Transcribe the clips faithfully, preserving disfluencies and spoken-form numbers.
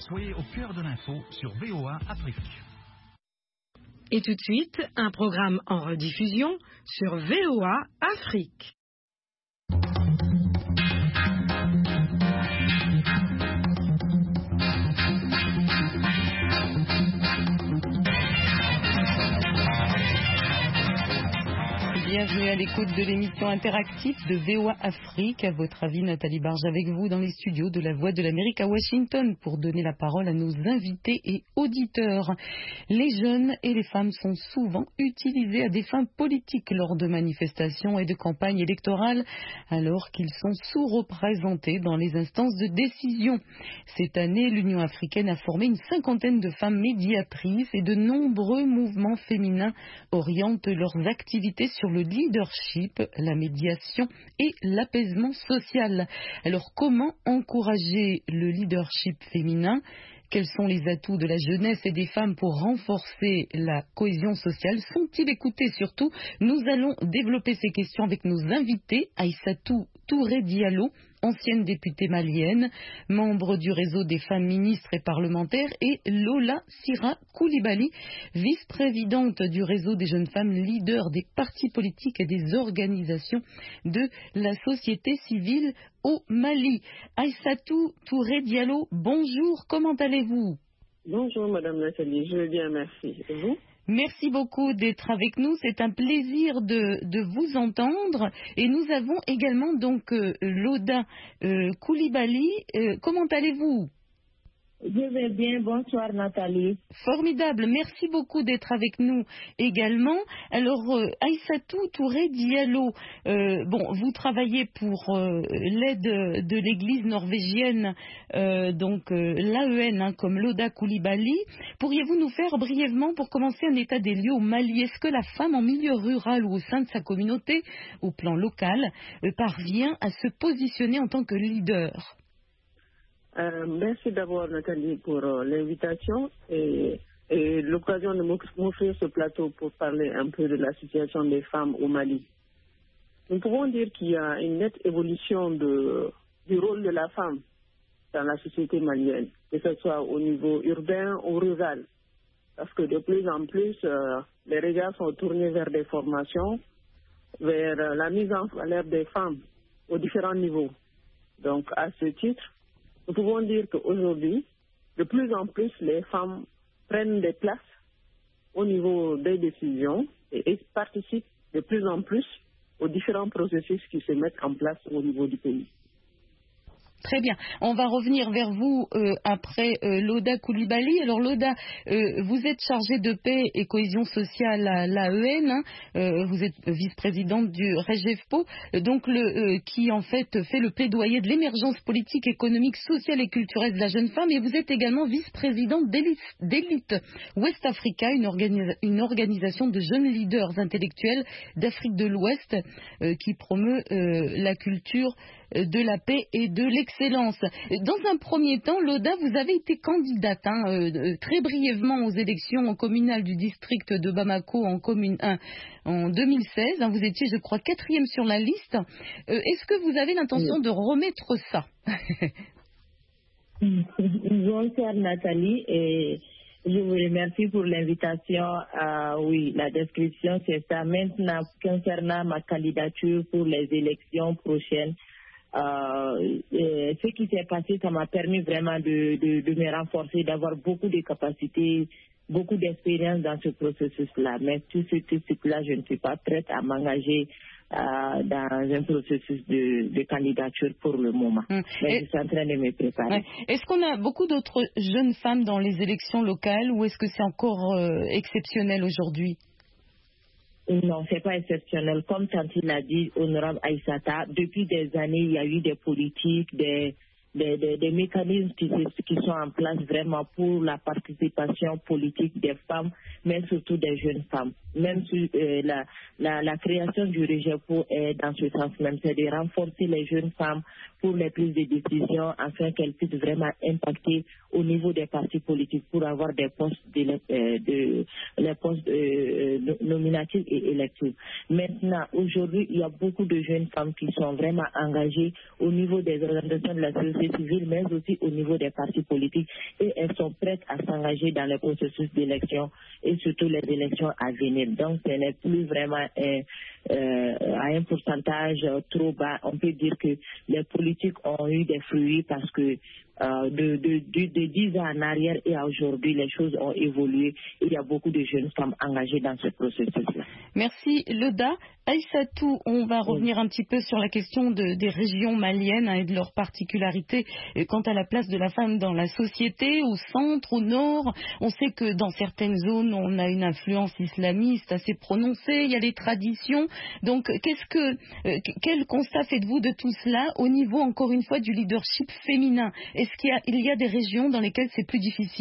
Soyez au cœur de l'info sur V O A Afrique. Et tout de suite, un programme en rediffusion sur V O A Afrique. Bienvenue à l'écoute de l'émission interactive de V O A Afrique. À votre avis, Nathalie Barge avec vous dans les studios de la Voix de l'Amérique à Washington pour donner la parole à nos invités et auditeurs. Les jeunes et les femmes sont souvent utilisés à des fins politiques lors de manifestations et de campagnes électorales, alors qu'ils sont sous-représentés dans les instances de décision. Cette année, l'Union africaine a formé une cinquantaine de femmes médiatrices et de nombreux mouvements féminins orientent leurs activités sur le leadership, la médiation et l'apaisement social. Alors, comment encourager le leadership féminin ? Quels sont les atouts de la jeunesse et des femmes pour renforcer la cohésion sociale ? Sont-ils écoutés surtout ? Nous allons développer ces questions avec nos invités, Aïssatou Touré Diallo, ancienne députée malienne, membre du réseau des femmes ministres et parlementaires, et Lola Sira Koulibaly, vice-présidente du réseau des jeunes femmes leaders des partis politiques et des organisations de la société civile au Mali. Aïssatou Touré Diallo, bonjour, comment allez-vous ? Bonjour Madame Nathalie, je vais bien, merci. Et vous ? Merci beaucoup d'être avec nous. C'est un plaisir de, de vous entendre. Et nous avons également donc euh, Loda euh, Koulibaly. Euh, comment allez-vous ? Je vais bien, bonsoir Nathalie. Formidable, merci beaucoup d'être avec nous également. Alors euh, Aïssatou Touré Diallo, euh, bon, vous travaillez pour euh, l'aide de l'église norvégienne, euh, donc euh, l'A E N, hein, comme Loda Koulibaly. Pourriez-vous nous faire brièvement, pour commencer, un état des lieux au Mali ? Est-ce que la femme en milieu rural ou au sein de sa communauté, au plan local, euh, parvient à se positionner en tant que leader ? Euh, merci d'abord Nathalie pour euh, l'invitation et, et l'occasion de m'offrir ce plateau pour parler un peu de la situation des femmes au Mali. Nous pouvons dire qu'il y a une nette évolution de, du rôle de la femme dans la société malienne, que ce soit au niveau urbain ou rural, parce que de plus en plus, euh, les regards sont tournés vers des formations, vers euh, la mise en valeur des femmes aux différents niveaux. Donc à ce titre, nous pouvons dire qu'aujourd'hui, de plus en plus, les femmes prennent des places au niveau des décisions et, et participent de plus en plus aux différents processus qui se mettent en place au niveau du pays. Très bien. On va revenir vers vous euh, après euh, Loda Koulibaly. Alors Loda, euh, vous êtes chargée de paix et cohésion sociale à l'A E N. Hein. Euh, vous êtes vice-présidente du REGEFPO, donc le, euh, qui en fait fait le plaidoyer de l'émergence politique, économique, sociale et culturelle de la jeune femme. Et vous êtes également vice-présidente d'Elite West Africa, une, organi- une organisation de jeunes leaders intellectuels d'Afrique de l'Ouest euh, qui promeut euh, la culture de la paix et de l'excellence. Dans un premier temps, Loda, vous avez été candidate hein, euh, très brièvement aux élections communales du district de Bamako en commune un en deux mille seize. Hein, vous étiez, je crois, quatrième sur la liste. Euh, est-ce que vous avez l'intention oui. de remettre ça ? Bonsoir Nathalie et je vous remercie pour l'invitation. Euh, oui, la description c'est ça. Maintenant, concernant ma candidature pour les élections prochaines, Euh, ce qui s'est passé, ça m'a permis vraiment de, de, de me renforcer, d'avoir beaucoup de capacités, beaucoup d'expérience dans ce processus-là. Mais tout ce truc-là, je ne suis pas prête à m'engager euh, dans un processus de, de candidature pour le moment. Mmh. Mais Et, je suis en train de me préparer. Ouais. Est-ce qu'on a beaucoup d'autres jeunes femmes dans les élections locales ou est-ce que c'est encore euh, exceptionnel aujourd'hui ? Non, c'est pas exceptionnel. Comme Tanti l'a dit, honorable Aïssata, depuis des années, il y a eu des politiques, des, des, des, des mécanismes qui, qui sont en place vraiment pour la participation politique des femmes, mais surtout des jeunes femmes. Même si euh, la, la, la création du REGEFPO est dans ce sens même, c'est de renforcer les jeunes femmes pour les prises de décision afin qu'elles puissent vraiment impacter au niveau des partis politiques pour avoir des postes de, de, de les postes euh, nominatifs et électifs. Maintenant, aujourd'hui, il y a beaucoup de jeunes femmes qui sont vraiment engagées au niveau des organisations de la société société civile, mais aussi au niveau des partis politiques. Et elles sont prêtes à s'engager dans le processus d'élection et surtout les élections à venir. Donc, ce n'est plus vraiment euh, euh, à un pourcentage trop bas. On peut dire que les politiques ont eu des fruits parce que Euh, de, de, de, de dix ans en arrière et à aujourd'hui, les choses ont évolué. Il y a beaucoup de jeunes femmes engagées dans ce processus-là. Merci, Loda. Aïssatou, on va revenir un petit peu sur la question de, des régions maliennes hein, et de leurs particularités et quant à la place de la femme dans la société, au centre, au nord. On sait que dans certaines zones, on a une influence islamiste assez prononcée, il y a les traditions. Donc, qu'est-ce que, euh, quel constat faites-vous de tout cela au niveau, encore une fois, du leadership féminin ? Est-ce qu'il y a, il y a des régions dans lesquelles c'est plus difficile ?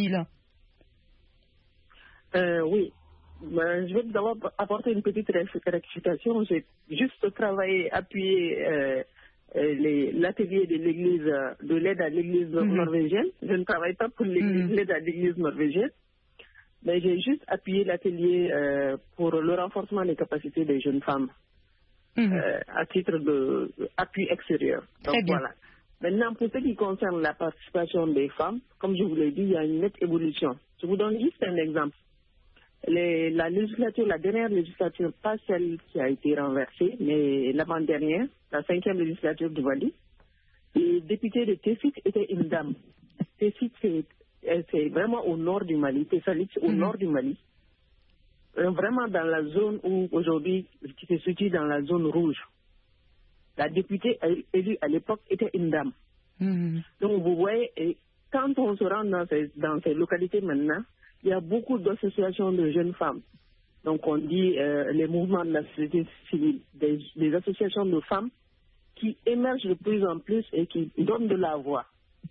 euh, Oui. Ben, je vais d'abord apporter une petite rectification. J'ai juste travaillé, appuyé euh, les, l'atelier de l'église, de l'aide à l'église mm-hmm. norvégienne. Je ne travaille pas pour l'église, mm-hmm. l'aide à l'église norvégienne, mais j'ai juste appuyé l'atelier euh, pour le renforcement des capacités des jeunes femmes mm-hmm. euh, à titre d'appui extérieur. Donc Très bien. Voilà. Maintenant, pour ce qui concerne la participation des femmes, comme je vous l'ai dit, il y a une nette évolution. Je vous donne juste un exemple. Les, la législature, la dernière législature, pas celle qui a été renversée, mais l'avant-dernière, la cinquième législature du Mali, le député de Tessit était une dame. Tessit, c'est, c'est vraiment au nord du Mali. Tessit, c'est au mm-hmm. nord du Mali. Vraiment dans la zone où, aujourd'hui, qui se situe dans la zone rouge. La députée élue à l'époque était une dame. Mm-hmm. Donc, vous voyez, et quand on se rend dans ces, dans ces localités maintenant, il y a beaucoup d'associations de jeunes femmes. Donc, on dit euh, les mouvements de la société civile, des, des associations de femmes qui émergent de plus en plus et qui donnent de la voix.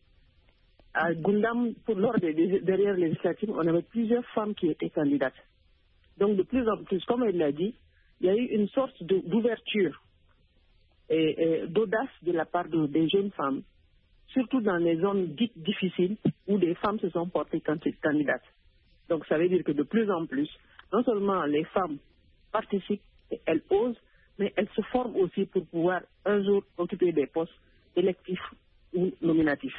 À Gundam, pour, lors des, des dernières législatives, on avait plusieurs femmes qui étaient candidates. Donc, de plus en plus, comme elle l'a dit, il y a eu une sorte de, d'ouverture et, et d'audace de la part de, des jeunes femmes, surtout dans les zones dites difficiles où des femmes se sont portées candidates. Donc, ça veut dire que de plus en plus, non seulement les femmes participent, et elles osent, mais elles se forment aussi pour pouvoir un jour occuper des postes électifs ou nominatifs.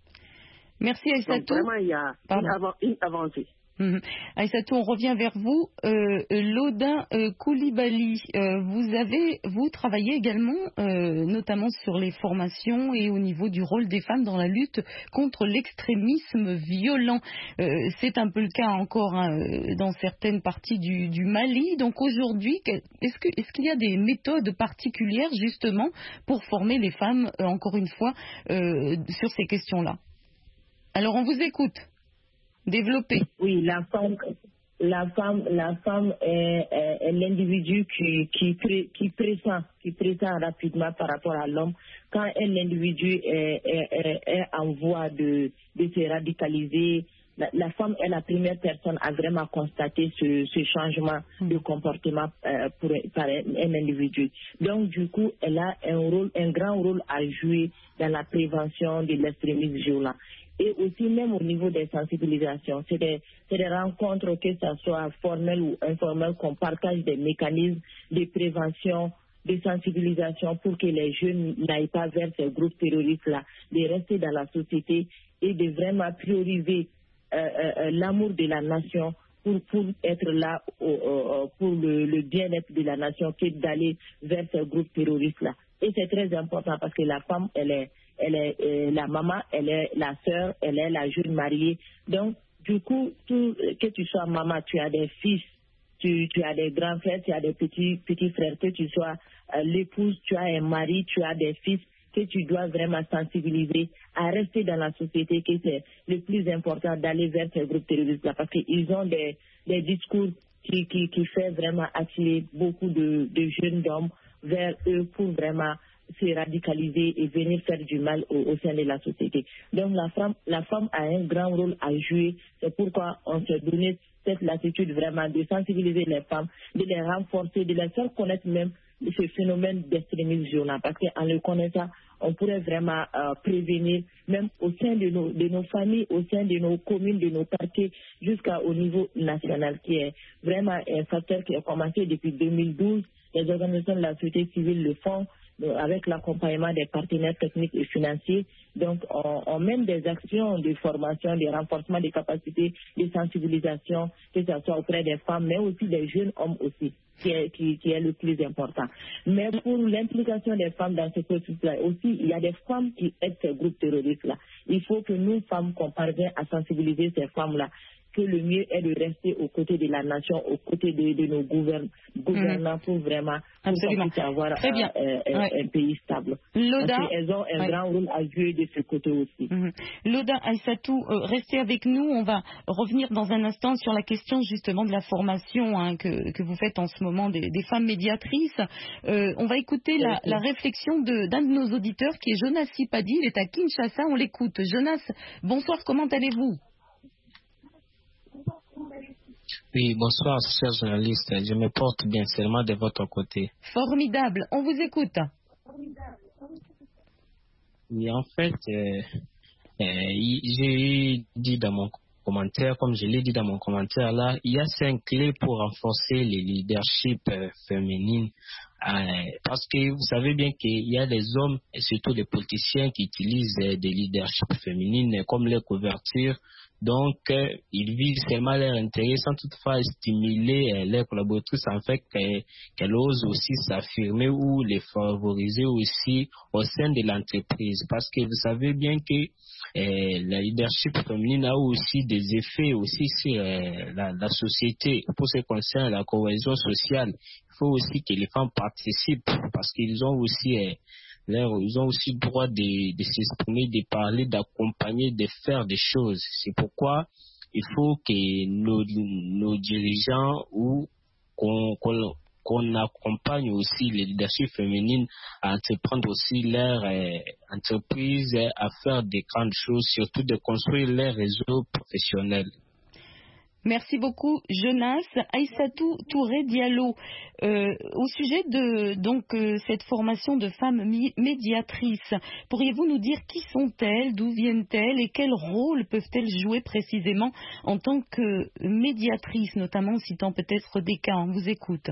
Merci Aïssatou. Donc, vraiment, il y a une, av- une avancée. Mmh. Aïssatou, on revient vers vous. Euh, Lodin euh, Koulibaly, euh, vous avez vous travaillé également euh, notamment sur les formations et au niveau du rôle des femmes dans la lutte contre l'extrémisme violent. Euh, c'est un peu le cas encore hein, dans certaines parties du, du Mali. Donc aujourd'hui, est-ce que est-ce qu'il y a des méthodes particulières justement pour former les femmes, euh, encore une fois, euh, sur ces questions-là? Alors on vous écoute. Développer. Oui, la femme, la femme, la femme est, est, est l'individu qui, qui, pré, qui pressent, qui pressent rapidement par rapport à l'homme. Quand un individu est, est, est, est en voie de, de se radicaliser, la, la femme est la première personne à vraiment constater ce, ce changement de comportement euh, pour, par un, un individu. Donc, du coup, elle a un rôle, un grand rôle à jouer dans la prévention de l'extrémisme violent. Et aussi même au niveau des sensibilisations, c'est des, c'est des rencontres, que ce soit formelles ou informelles, qu'on partage des mécanismes de prévention, de sensibilisation pour que les jeunes n'aillent pas vers ces groupes terroristes-là, de rester dans la société et de vraiment prioriser euh, euh, l'amour de la nation pour, pour être là au, au, pour le, le bien-être de la nation que d'aller vers ces groupes terroristes-là. Et c'est très important parce que la femme, elle est elle est euh, la maman, elle est la sœur, elle est la jeune mariée. Donc, du coup, tout, que tu sois maman, tu as des fils, tu, tu as des grands frères, tu as des petits, petits frères, que tu sois euh, l'épouse, tu as un mari, tu as des fils, que tu dois vraiment sensibiliser à rester dans la société, que c'est le plus important d'aller vers ces groupes terroristes-là, parce qu'ils ont des, des discours qui, qui, qui fait vraiment attirer beaucoup de, de jeunes hommes vers eux pour vraiment se radicaliser et venir faire du mal au, au sein de la société. Donc la femme, la femme a un grand rôle à jouer. C'est pourquoi on s'est donné cette latitude vraiment de sensibiliser les femmes, de les renforcer, de les faire connaître même ce phénomène d'extrémisme violent. Parce qu'en le connaissant, on pourrait vraiment euh, prévenir, même au sein de nos, de nos familles, au sein de nos communes, de nos quartiers, jusqu'au niveau national, qui est vraiment un facteur qui a commencé depuis deux mille douze. Les organisations de la société civile le font. avec l'accompagnement des partenaires techniques et financiers. Donc, on, on mène des actions de formation, de renforcement des capacités, de sensibilisation, que ce soit auprès des femmes, mais aussi des jeunes hommes aussi, qui est, qui, qui est le plus important. Mais pour l'implication des femmes dans ce processus-là, aussi, il y a des femmes qui aident ces groupes terroristes-là. Il faut que nous, femmes, qu'on parvienne à sensibiliser ces femmes-là, que le mieux est de rester aux côtés de la nation, aux côtés de, de nos gouvern gouvernants mmh. pour vraiment Absolument. Pour avoir Très bien. Un, un, ouais. un pays stable. Loda, Parce qu'elles ont un ouais. grand rôle à jouer de ce côté aussi. Mmh. Loda Aïssatou, euh, restez avec nous. On va revenir dans un instant sur la question justement de la formation hein, que, que vous faites en ce moment des, des femmes médiatrices. Euh, on va écouter la, la réflexion de, d'un de nos auditeurs qui est Jonas Sipadi. Il est à Kinshasa. On l'écoute. Jonas, bonsoir. Comment allez-vous? Oui, bonsoir, chers journalistes. Je me porte bien seulement de votre côté. Formidable. On vous écoute. Oui, en fait, euh, euh, j'ai dit dans mon commentaire, comme je l'ai dit dans mon commentaire là, il y a cinq clés pour renforcer les leaderships euh, féminines. Euh, parce que vous savez bien qu'il y a des hommes, et surtout des politiciens, qui utilisent euh, des leaderships féminines comme les couvertures. Donc, euh, ils visent seulement leur intérêt sans toutefois stimuler euh, leurs collaboratrices en fait euh, qu'elles osent aussi s'affirmer ou les favoriser aussi au sein de l'entreprise. Parce que vous savez bien que euh, la leadership féminine a aussi des effets aussi sur euh, la, la société. Pour ce qui concerne la cohésion sociale, il faut aussi que les femmes participent parce qu'ils ont aussi... Euh, Là, ils ont aussi le droit de, de s'exprimer, de parler, d'accompagner, de faire des choses. C'est pourquoi il faut que nos, nos dirigeants ou qu'on, qu'on, qu'on accompagne aussi les leaderships féminines à entreprendre aussi leur euh, entreprise, à faire des grandes choses, surtout de construire leur réseau professionnel. Merci beaucoup, Jonas. Aïssatou Touré Diallo, euh, au sujet de donc euh, cette formation de femmes mi- médiatrices, pourriez-vous nous dire qui sont-elles, d'où viennent-elles et quel rôle peuvent-elles jouer précisément en tant que médiatrices, notamment en citant peut-être des cas? On vous écoute.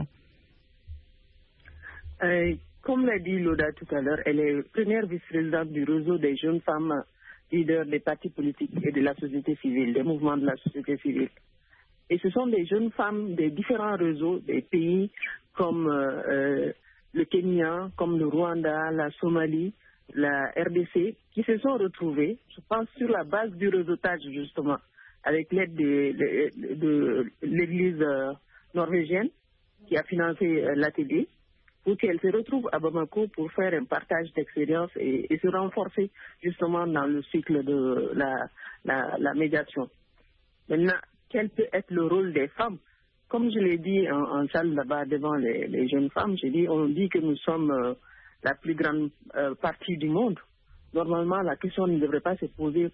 Euh, comme l'a dit Loda tout à l'heure, elle est première vice-présidente du réseau des jeunes femmes leaders des partis politiques et de la société civile, des mouvements de la société civile. Et ce sont des jeunes femmes des différents réseaux, des pays comme euh, le Kenya, comme le Rwanda, la Somalie, la R D C, qui se sont retrouvées, je pense, sur la base du réseautage, justement, avec l'aide de, de, de l'Église euh, norvégienne qui a financé euh, l'A T D, pour qu'elles se retrouvent à Bamako pour faire un partage d'expérience et, et se renforcer, justement, dans le cycle de la, la, la médiation. Maintenant, quel peut être le rôle des femmes? Comme je l'ai dit en, en salle là-bas devant les, les jeunes femmes, j'ai dit, on dit que nous sommes euh, la plus grande euh, partie du monde. Normalement, la question ne devrait pas se poser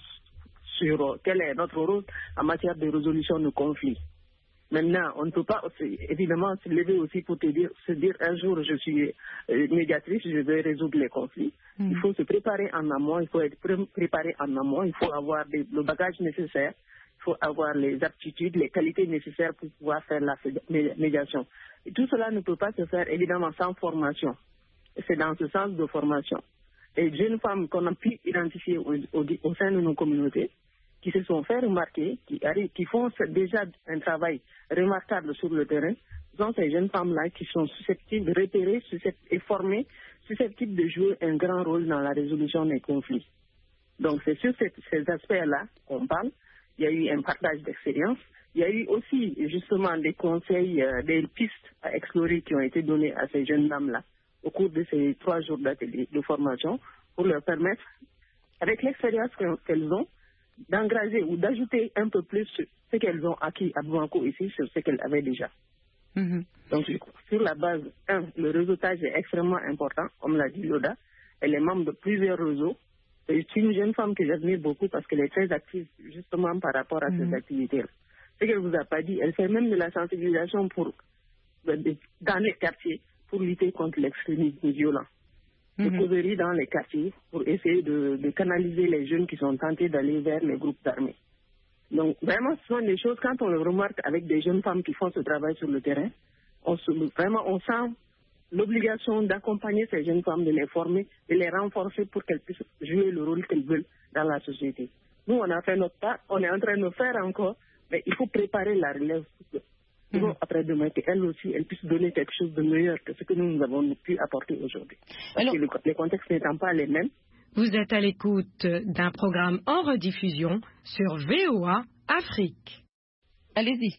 sur euh, quel est notre rôle en matière de résolution de conflits. Maintenant, on ne peut pas aussi, évidemment se lever aussi pour te dire, se dire un jour je suis euh, médiatrice, je vais résoudre les conflits. Mmh. Il faut se préparer en amont, il faut être pré- préparé en amont, il faut avoir des, le bagage nécessaire. Il faut avoir les aptitudes, les qualités nécessaires pour pouvoir faire la médiation. Et tout cela ne peut pas se faire évidemment sans formation. Et c'est dans ce sens de formation. Les jeunes femmes qu'on a pu identifier au, au, au sein de nos communautés, qui se sont fait remarquer, qui, arrivent, qui font déjà un travail remarquable sur le terrain, sont ces jeunes femmes-là qui sont susceptibles de repérer susceptibles, et formées, susceptibles de jouer un grand rôle dans la résolution des conflits. Donc c'est sur ces, ces aspects-là qu'on parle. Il y a eu un partage d'expérience. Il y a eu aussi justement des conseils, euh, des pistes à explorer qui ont été données à ces jeunes dames-là au cours de ces trois jours d'atelier de formation pour leur permettre, avec l'expérience qu'elles ont, d'engranger ou d'ajouter un peu plus ce qu'elles ont acquis à Bamako ici sur ce qu'elles avaient déjà. Mm-hmm. Donc sur la base, un, le réseautage est extrêmement important, comme l'a dit Loda. Elle est membre de plusieurs réseaux. C'est une jeune femme que j'admire beaucoup parce qu'elle est très active justement par rapport à mmh. ces activités-là. Ce qu'elle ne vous a pas dit, elle fait même de la sensibilisation pour, dans les quartiers pour lutter contre l'extrémisme violent. Mmh. De causeries dans les quartiers pour essayer de, de canaliser les jeunes qui sont tentés d'aller vers les groupes armés. Donc vraiment, ce sont des choses, quand on le remarque avec des jeunes femmes qui font ce travail sur le terrain, on se, vraiment on sent l'obligation d'accompagner ces jeunes femmes, de les former, de les renforcer pour qu'elles puissent jouer le rôle qu'elles veulent dans la société. Nous, on a fait notre part, on est en train de le faire encore, mais il faut préparer la relève pour que, mmh. après-demain, qu'elles aussi, elles puissent donner quelque chose de meilleur que ce que nous, nous avons pu apporter aujourd'hui. Parce Alors, que le, les contextes n'étant pas les mêmes. Vous êtes à l'écoute d'un programme en rediffusion sur V O A Afrique. Allez-y.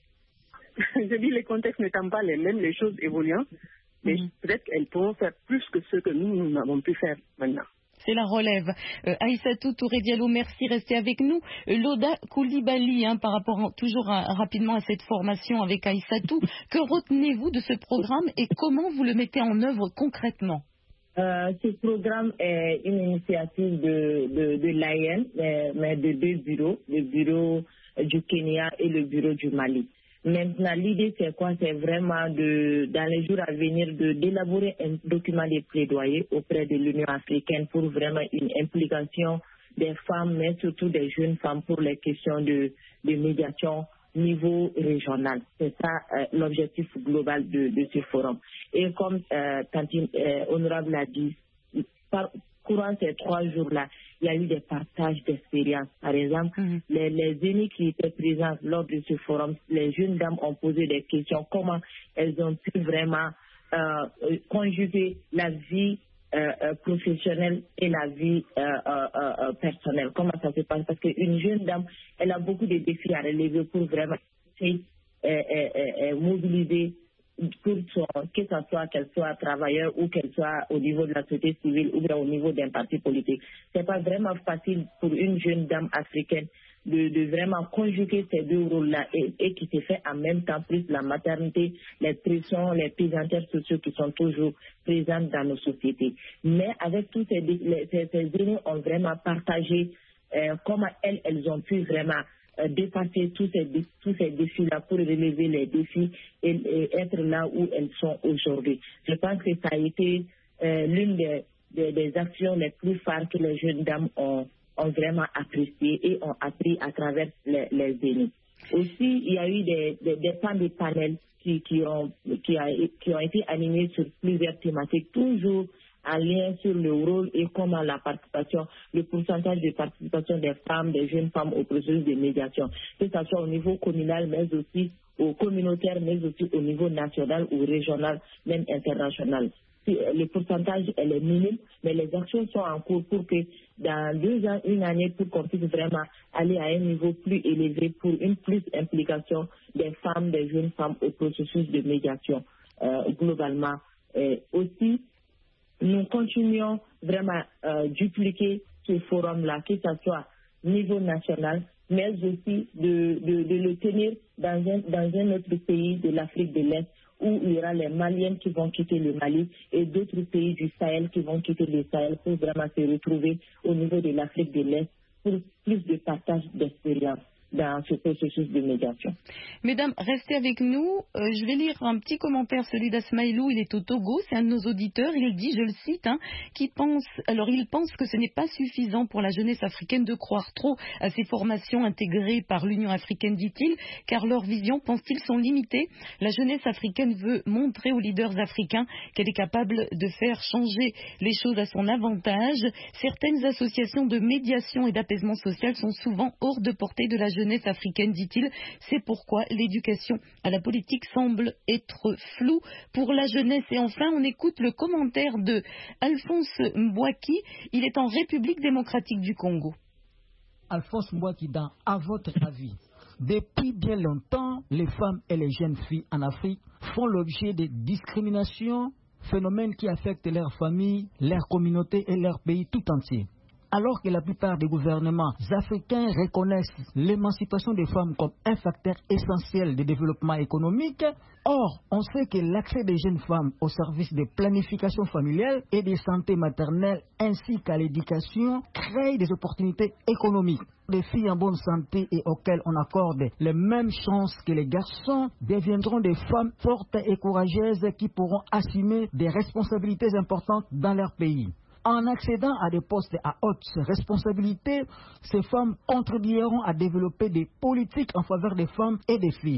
Je dis les contextes n'étant pas les mêmes, les choses évoluant, mais mmh. peut-être qu'elles pourront faire plus que ce que nous, nous avons pu faire maintenant. C'est la relève. Euh, Aïssatou Touré Diallo, merci, restez avec nous. Euh, Loda Koulibaly, hein, par rapport en, toujours à, rapidement à cette formation avec Aïssatou, que retenez-vous de ce programme et comment vous le mettez en œuvre concrètement? Euh, ce programme est une initiative de, de, de l'A I N, mais, mais de deux bureaux, le bureau du Kenya et le bureau du Mali. Maintenant, l'idée, c'est quoi? C'est vraiment, de, dans les jours à venir, de, d'élaborer un document de plaidoyer auprès de l'Union africaine pour vraiment une implication des femmes, mais surtout des jeunes femmes pour les questions de, de médiation niveau régional. C'est ça euh, l'objectif global de, de ce forum. Et comme euh, Tantine euh, Honorable l'a dit, par, courant ces trois jours-là, il y a eu des partages d'expériences. Par exemple, mm-hmm. les, les aînés qui étaient présents lors de ce forum, les jeunes dames ont posé des questions, comment elles ont pu vraiment euh, conjuguer la vie euh, euh, professionnelle et la vie euh, euh, euh, personnelle. Comment ça se passe? Parce qu'une jeune dame, elle a beaucoup de défis à relever pour vraiment euh, euh, euh, mobiliser pour son, que ce soit qu'elle soit travailleur ou qu'elle soit au niveau de la société civile ou bien au niveau d'un parti politique. C'est pas vraiment facile pour une jeune dame africaine de, de vraiment conjuguer ces deux rôles-là et, et qui se fait en même temps plus la maternité, les pressions, les pesanteurs sociaux qui sont toujours présentes dans nos sociétés. Mais avec tous ces, les, ces, ces aînés ont vraiment partagé euh, comment elles, elles ont pu vraiment dépasser tous ces, tous ces défis-là pour relever les défis et, et être là où elles sont aujourd'hui. Je pense que ça a été euh, l'une des, des, des actions les plus phares que les jeunes dames ont, ont vraiment appréciées et ont appris à travers les, les aînés. Aussi, il y a eu des, des, des temps de panel qui, qui, ont, qui, a, qui ont été animés sur plusieurs thématiques, toujours en lien sur le rôle et comment la participation, le pourcentage de participation des femmes, des jeunes femmes au processus de médiation, que ce soit au niveau communal, mais aussi au communautaire, mais aussi au niveau national ou régional, même international. Le pourcentage, elle est minime, mais les actions sont en cours pour que dans deux ans, une année, pour qu'on puisse vraiment aller à un niveau plus élevé pour une plus implication des femmes, des jeunes femmes au processus de médiation euh, globalement. Et aussi, nous continuons vraiment à euh, dupliquer ce forum-là, que ce soit niveau national, mais aussi de, de, de le tenir dans un, dans un autre pays de l'Afrique de l'Est, où il y aura les Maliennes qui vont quitter le Mali et d'autres pays du Sahel qui vont quitter le Sahel pour vraiment se retrouver au niveau de l'Afrique de l'Est pour plus de partage d'expérience dans ce processus de médiation. Mesdames, restez avec nous. Euh, je vais lire un petit commentaire, celui d'Asmaïlou. Il est au Togo, c'est un de nos auditeurs. Il dit, je le cite, hein, qui pense, alors il pense que ce n'est pas suffisant pour la jeunesse africaine de croire trop à ces formations intégrées par l'Union africaine, dit-il, car leurs visions, pense-t-il, sont limitées. La jeunesse africaine veut montrer aux leaders africains qu'elle est capable de faire changer les choses à son avantage. Certaines associations de médiation et d'apaisement social sont souvent hors de portée de la jeunesse jeunesse africaine, dit-il. C'est pourquoi l'éducation à la politique semble être floue pour la jeunesse. Et enfin, on écoute le commentaire de Alphonse Mbouaki. Il est en République démocratique du Congo. Alphonse Mbouaki, dans À votre avis, depuis bien longtemps, les femmes et les jeunes filles en Afrique font l'objet de discriminations, phénomènes qui affectent leur famille, leur communauté et leur pays tout entier. Alors que la plupart des gouvernements africains reconnaissent l'émancipation des femmes comme un facteur essentiel de développement économique, or, on sait que l'accès des jeunes femmes aux services de planification familiale et de santé maternelle ainsi qu'à l'éducation crée des opportunités économiques. Les filles en bonne santé et auxquelles on accorde les mêmes chances que les garçons deviendront des femmes fortes et courageuses qui pourront assumer des responsabilités importantes dans leur pays. En accédant à des postes à haute responsabilité, ces femmes contribueront à développer des politiques en faveur des femmes et des filles.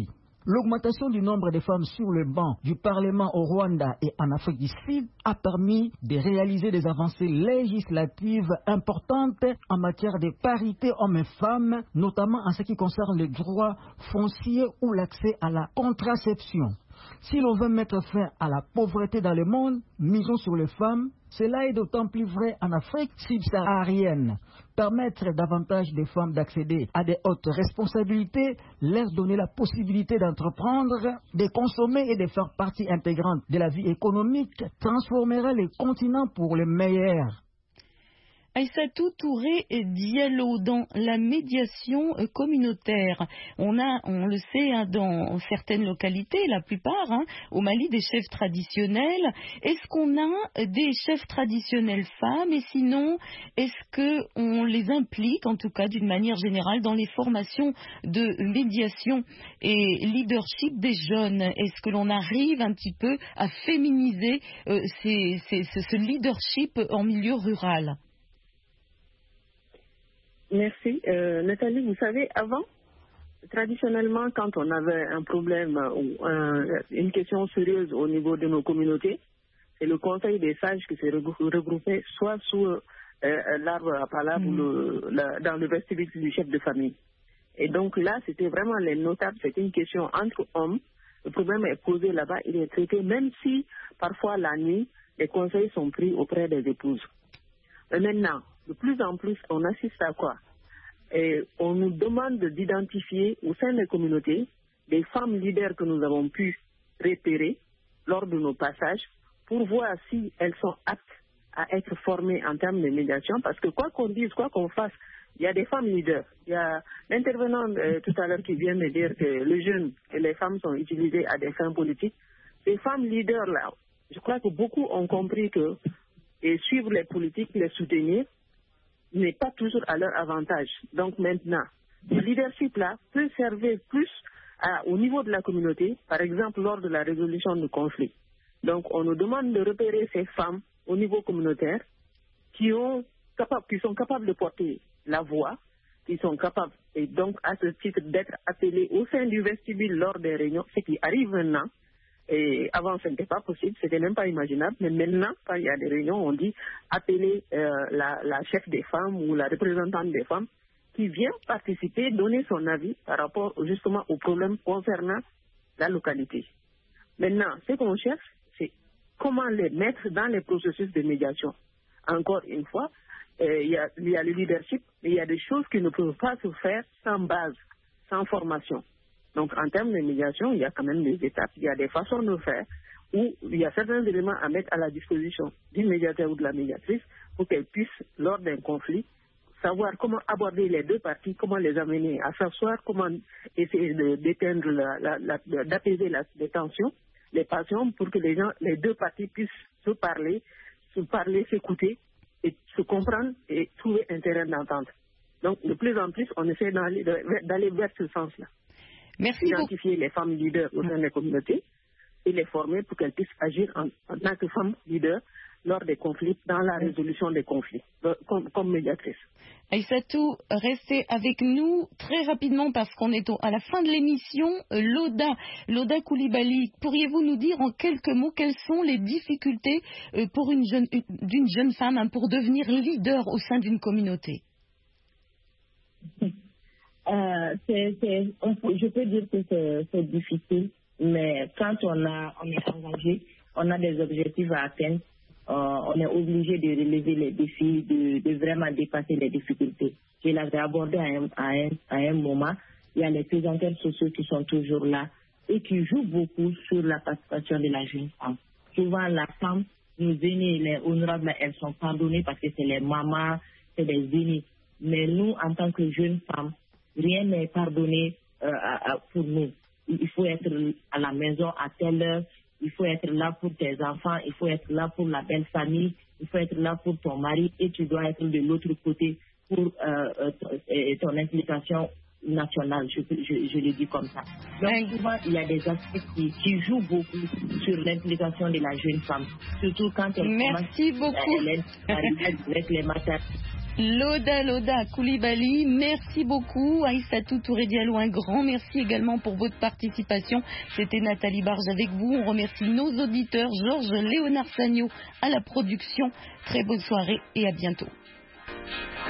L'augmentation du nombre de femmes sur le banc du Parlement au Rwanda et en Afrique du Sud a permis de réaliser des avancées législatives importantes en matière de parité hommes et femmes, notamment en ce qui concerne les droits fonciers ou l'accès à la contraception. Si l'on veut mettre fin à la pauvreté dans le monde, misons sur les femmes. Cela est d'autant plus vrai en Afrique subsaharienne. Permettre davantage de femmes d'accéder à des hautes responsabilités, leur donner la possibilité d'entreprendre, de consommer et de faire partie intégrante de la vie économique, transformera le continent pour le meilleur. Aïssatou Touré Diallo, dans la médiation communautaire, on a, on le sait, hein, dans certaines localités, la plupart, hein, au Mali, des chefs traditionnels. Est-ce qu'on a des chefs traditionnels femmes, et sinon, est-ce que on les implique, en tout cas d'une manière générale, dans les formations de médiation et leadership des jeunes? Est-ce que l'on arrive un petit peu à féminiser euh, ces, ces, ce, ce leadership en milieu rural? Merci. Euh, Nathalie, vous savez, avant, traditionnellement, quand on avait un problème ou un, une question sérieuse au niveau de nos communautés, c'est le conseil des sages qui s'est regroupé soit sous euh, l'arbre à palabre mmh. ou le, la, dans le vestibule du chef de famille. Et donc là, c'était vraiment les notables, c'était une question entre hommes. Le problème est posé là-bas, il est traité, même si parfois la nuit, les conseils sont pris auprès des épouses. Mais maintenant, de plus en plus, on assiste à quoi? Et on nous demande d'identifier au sein des communautés des femmes leaders que nous avons pu repérer lors de nos passages pour voir si elles sont aptes à être formées en termes de médiation. Parce que quoi qu'on dise, quoi qu'on fasse, il y a des femmes leaders. Il y a l'intervenant euh, tout à l'heure qui vient de dire que les jeunes et les femmes sont utilisées à des fins politiques. Ces femmes leaders-là, je crois que beaucoup ont compris que et suivre les politiques, les soutenir, n'est pas toujours à leur avantage. Donc maintenant, ce leadership-là peut servir plus à, au niveau de la communauté, par exemple lors de la résolution de conflits. Donc on nous demande de repérer ces femmes au niveau communautaire qui, ont, capable, qui sont capables de porter la voix, qui sont capables, et donc à ce titre d'être appelées au sein du vestibule lors des réunions, ce qui arrive maintenant. Et avant, ce n'était pas possible, c'était même pas imaginable. Mais maintenant, quand il y a des réunions, on dit appeler euh, la, la chef des femmes ou la représentante des femmes qui vient participer, donner son avis par rapport justement aux problèmes concernant la localité. Maintenant, ce qu'on cherche, c'est comment les mettre dans les processus de médiation. Encore une fois, euh, il y a, il y a le leadership, mais il y a des choses qui ne peuvent pas se faire sans base, sans formation. Donc, en termes de médiation, il y a quand même des étapes, il y a des façons de faire où il y a certains éléments à mettre à la disposition du médiateur ou de la médiatrice pour qu'elle puisse, lors d'un conflit, savoir comment aborder les deux parties, comment les amener à s'asseoir, comment essayer de, d'éteindre, la, la, la, d'apaiser la, les tensions, les passions, pour que les gens, les deux parties puissent se parler, se parler, s'écouter et se comprendre et trouver un terrain d'entente. Donc, de plus en plus, on essaie d'aller, d'aller vers ce sens-là. Merci Identifier beaucoup. les femmes leaders au sein des communautés et les former pour qu'elles puissent agir en, en tant que femmes leaders lors des conflits, dans la résolution des conflits, comme, comme médiatrice. Aïssatou, restez avec nous très rapidement parce qu'on est au, à la fin de l'émission. Loda, Loda Koulibaly, pourriez-vous nous dire en quelques mots quelles sont les difficultés pour une jeune, d'une jeune femme hein, pour devenir leader au sein d'une communauté? Euh, c'est, c'est, on peut, je peux dire que c'est, c'est difficile, mais quand on, a, on est engagé, on a des objectifs à atteindre, euh, on est obligé de relever les défis, de, de vraiment dépasser les difficultés. Je l'avais abordé à un, à, un, à un moment, il y a les présenteurs sociaux qui sont toujours là et qui jouent beaucoup sur la participation de la jeune femme. Souvent, la femme, nos aînés, les honorables, elles sont pardonnées parce que c'est les mamans, c'est des aînés. Mais nous, en tant que jeunes femmes, rien n'est pardonné euh, à, à, pour nous. Il faut être à la maison à telle heure, il faut être là pour tes enfants, il faut être là pour la belle famille, il faut être là pour ton mari et tu dois être de l'autre côté pour euh, euh, ton implication nationale, je, je, je le dis comme ça. Donc souvent, il y a des aspects qui, qui jouent beaucoup sur l'implication de la jeune femme, surtout quand elle Merci commence beaucoup. à, à, à, avec les matins. Loda Loda Koulibaly, merci beaucoup. Aïssatou Touré Diallo, un grand merci également pour votre participation. C'était Nathalie Barge avec vous. On remercie nos auditeurs, Georges Léonard Sagno à la production. Très bonne soirée et à bientôt.